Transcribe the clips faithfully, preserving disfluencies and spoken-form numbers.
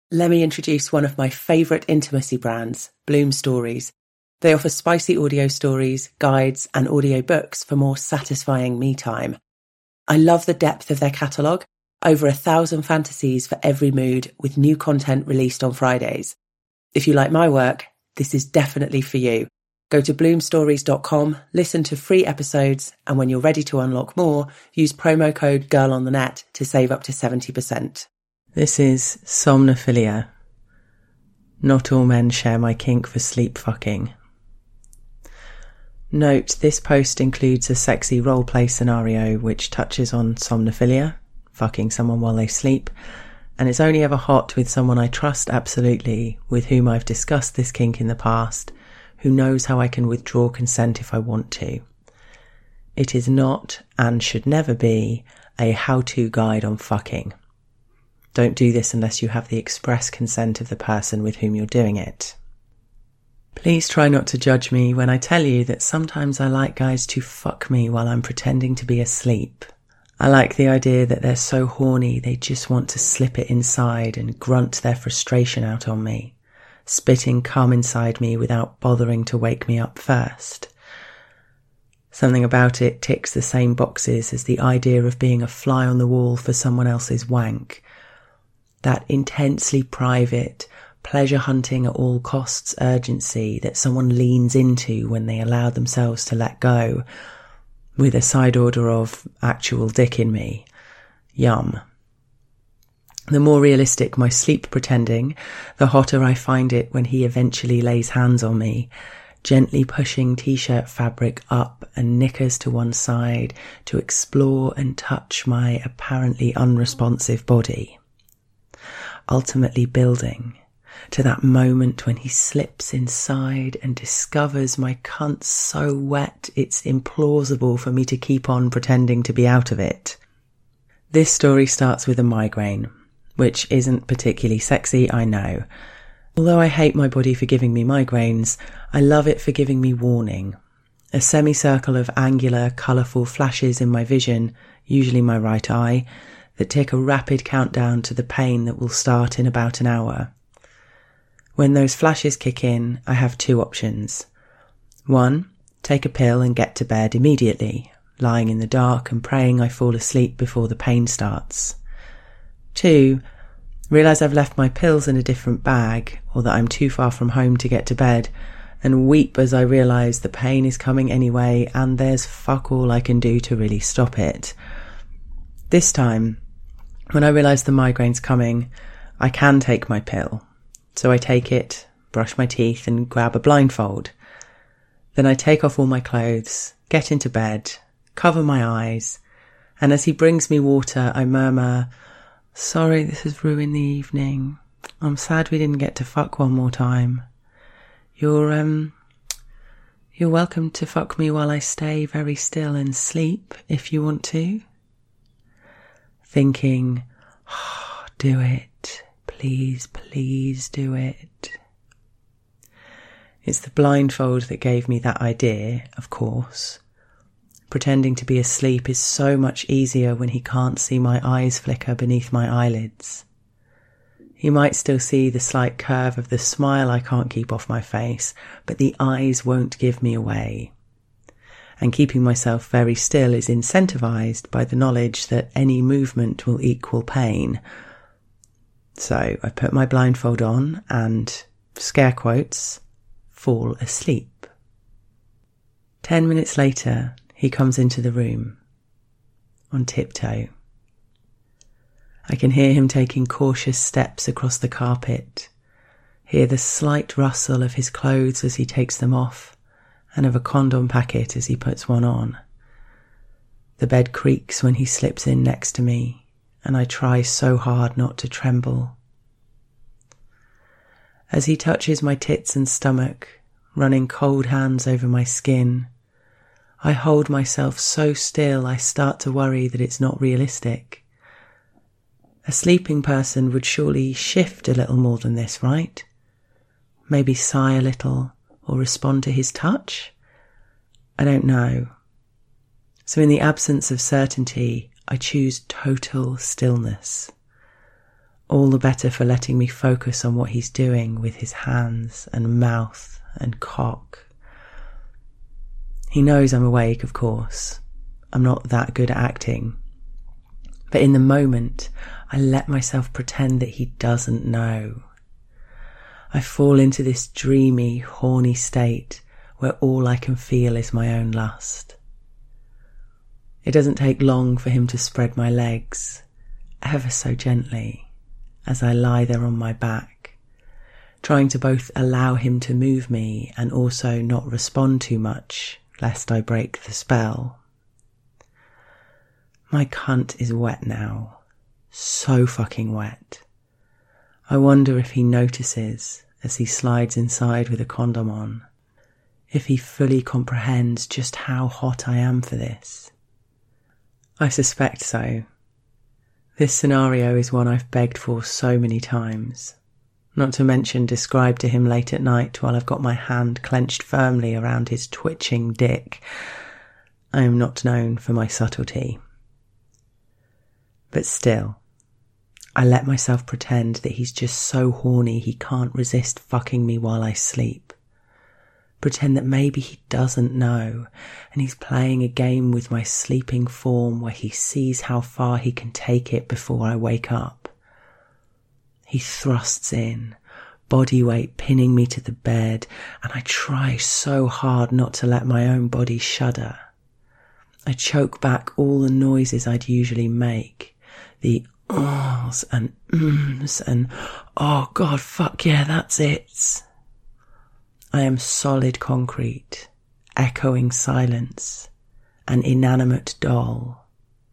Let me introduce one of my favourite intimacy brands, Bloom Stories. They offer spicy audio stories, guides, and audio books for more satisfying me time. I love the depth of their catalogue, over a thousand fantasies for every mood, with new content released on Fridays. If you like my work, this is definitely for you. Go to bloom stories dot com, listen to free episodes, and when you're ready to unlock more, use promo code GIRLONTHENET to save up to seventy percent. This is Somnophilia. Not all men share my kink for sleep fucking. Note, this post includes a sexy roleplay scenario which touches on somnophilia, fucking someone while they sleep, and it's only ever hot with someone I trust absolutely, with whom I've discussed this kink in the past, who knows how I can withdraw consent if I want to. It is not, and should never be, a how-to guide on fucking. Don't do this unless you have the express consent of the person with whom you're doing it. Please try not to judge me when I tell you that sometimes I like guys to fuck me while I'm pretending to be asleep. I like the idea that they're so horny they just want to slip it inside and grunt their frustration out on me, spitting cum inside me without bothering to wake me up first. Something about it ticks the same boxes as the idea of being a fly on the wall for someone else's wank. That intensely private, pleasure hunting at all costs urgency that someone leans into when they allow themselves to let go, with a side order of actual dick in me. Yum. The more realistic my sleep pretending, the hotter I find it when he eventually lays hands on me, gently pushing t-shirt fabric up and knickers to one side to explore and touch my apparently unresponsive body. Ultimately building to that moment when he slips inside and discovers my cunt so wet it's implausible for me to keep on pretending to be out of it. This story starts with a migraine, which isn't particularly sexy, I know. Although I hate my body for giving me migraines, I love it for giving me warning. A semicircle of angular, colourful flashes in my vision, usually my right eye, that tick a rapid countdown to the pain that will start in about an hour. When those flashes kick in, I have two options. One, take a pill and get to bed immediately, lying in the dark and praying I fall asleep before the pain starts. Two, realise I've left my pills in a different bag, or that I'm too far from home to get to bed, and weep as I realise the pain is coming anyway and there's fuck all I can do to really stop it. This time, when I realise the migraine's coming, I can take my pill. So I take it, brush my teeth and grab a blindfold. Then I take off all my clothes, get into bed, cover my eyes, and as he brings me water, I murmur, "Sorry, this has ruined the evening. I'm sad we didn't get to fuck one more time. You're, um, you're welcome to fuck me while I stay very still and sleep, if you want to." Thinking, oh, do it, please, please do it. It's the blindfold that gave me that idea, of course. Pretending to be asleep is so much easier when he can't see my eyes flicker beneath my eyelids. He might still see the slight curve of the smile I can't keep off my face, but the eyes won't give me away. And keeping myself very still is incentivised by the knowledge that any movement will equal pain. So I put my blindfold on and, scare quotes, fall asleep. Ten minutes later, he comes into the room, on tiptoe. I can hear him taking cautious steps across the carpet, hear the slight rustle of his clothes as he takes them off, and of a condom packet as he puts one on. The bed creaks when he slips in next to me, and I try so hard not to tremble. As he touches my tits and stomach, running cold hands over my skin, I hold myself so still I start to worry that it's not realistic. A sleeping person would surely shift a little more than this, right? Maybe sigh a little, or respond to his touch? I don't know. So in the absence of certainty, I choose total stillness. all the better for letting me focus on what he's doing with his hands and mouth and cock. He knows I'm awake, of course. I'm not that good at acting. But in the moment, I let myself pretend that he doesn't know. I fall into this dreamy, horny state where all I can feel is my own lust. It doesn't take long for him to spread my legs, ever so gently, as I lie there on my back, trying to both allow him to move me and also not respond too much, lest I break the spell. My cunt is wet now. So fucking wet. I wonder if he notices as he slides inside with a condom on. If he fully comprehends just how hot I am for this. I suspect so. This scenario is one I've begged for so many times. Not to mention described to him late at night while I've got my hand clenched firmly around his twitching dick. I am not known for my subtlety. But still, I let myself pretend that he's just so horny he can't resist fucking me while I sleep. Pretend that maybe he doesn't know and he's playing a game with my sleeping form where he sees how far he can take it before I wake up. He thrusts in, body weight pinning me to the bed, and I try so hard not to let my own body shudder. I choke back all the noises I'd usually make, the ohs and ums and oh god, fuck yeah, that's it. I am solid concrete, echoing silence, an inanimate doll.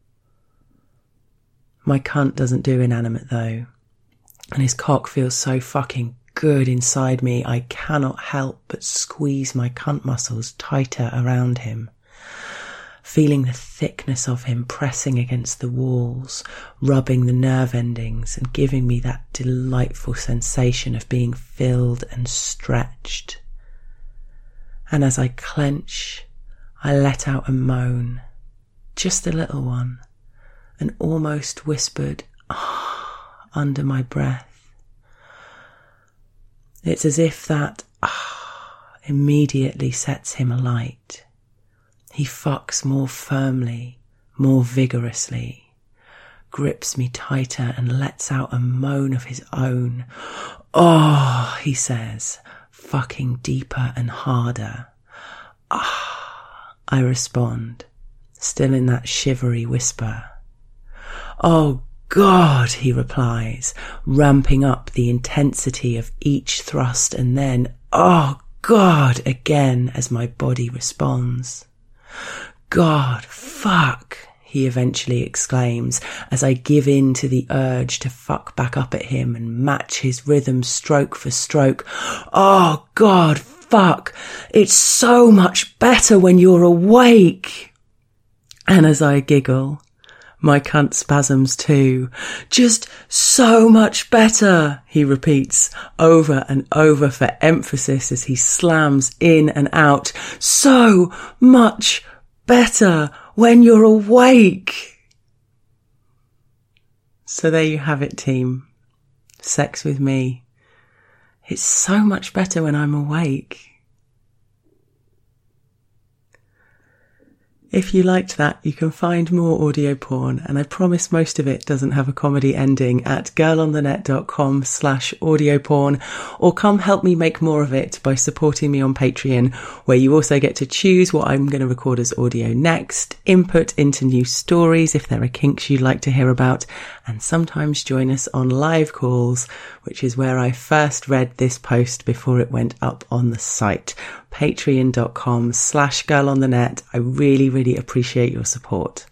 My cunt doesn't do inanimate though, and his cock feels so fucking good inside me I cannot help but squeeze my cunt muscles tighter around him, feeling the thickness of him pressing against the walls, rubbing the nerve endings and giving me that delightful sensation of being filled and stretched. And as I clench, I let out a moan, just a little one, an almost whispered ah under my breath. It's as if that ah immediately sets him alight. He fucks more firmly, more vigorously, grips me tighter and lets out a moan of his own. Oh, he says, fucking deeper and harder. Ah, I respond, still in that shivery whisper. Oh God, he replies, ramping up the intensity of each thrust, and then, oh God, again as my body responds. God, fuck, he eventually exclaims as I give in to the urge to fuck back up at him and match his rhythm stroke for stroke. Oh God, fuck, it's so much better when you're awake. And as I giggle, my cunt spasms too. Just so much better, he repeats over and over for emphasis as he slams in and out. So much better when you're awake. So there you have it, team. Sex with me. It's so much better when I'm awake. If you liked that, you can find more audio porn, and I promise most of it doesn't have a comedy ending, at girlonthenet.com slash audio porn, or come help me make more of it by supporting me on Patreon, where you also get to choose what I'm going to record as audio next, input into new stories if there are kinks you'd like to hear about, and sometimes join us on live calls, which is where I first read this post before it went up on the site. Patreon.com slash girlonthenet. I really, really appreciate your support.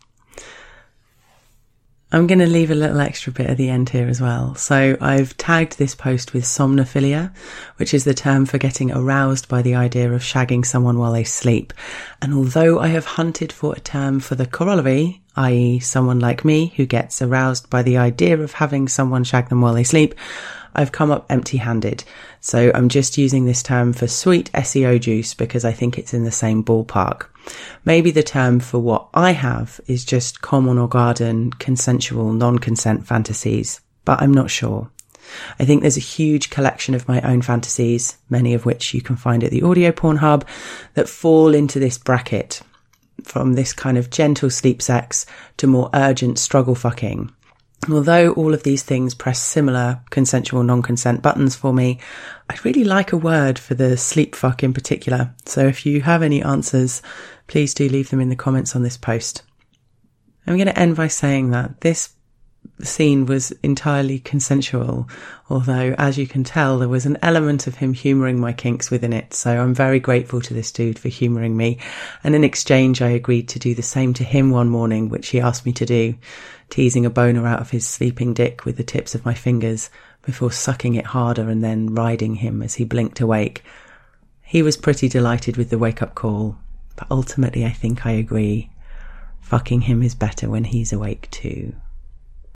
I'm going to leave a little extra bit at the end here as well. So I've tagged this post with somnophilia, which is the term for getting aroused by the idea of shagging someone while they sleep. And although I have hunted for a term for the corollary, that is someone like me who gets aroused by the idea of having someone shag them while they sleep, I've come up empty-handed. So I'm just using this term for sweet S E O juice because I think it's in the same ballpark. Maybe the term for what I have is just common or garden, consensual, non-consent fantasies. but I'm not sure. I think there's a huge collection of my own fantasies, many of which you can find at the Audio Porn Hub, that fall into this bracket, from this kind of gentle sleep sex to more urgent struggle fucking. Although all of these things press similar consensual non-consent buttons for me, I'd really like a word for the sleep fuck in particular. So if you have any answers, please do leave them in the comments on this post. I'm going to end by saying that this scene was entirely consensual, although as you can tell there was an element of him humouring my kinks within it, so I'm very grateful to this dude for humouring me, and in exchange I agreed to do the same to him one morning, which he asked me to do, teasing a boner out of his sleeping dick with the tips of my fingers before sucking it harder and then riding him as he blinked awake. He was pretty delighted with the wake-up call, but ultimately I think I agree. Fucking him is better when he's awake too.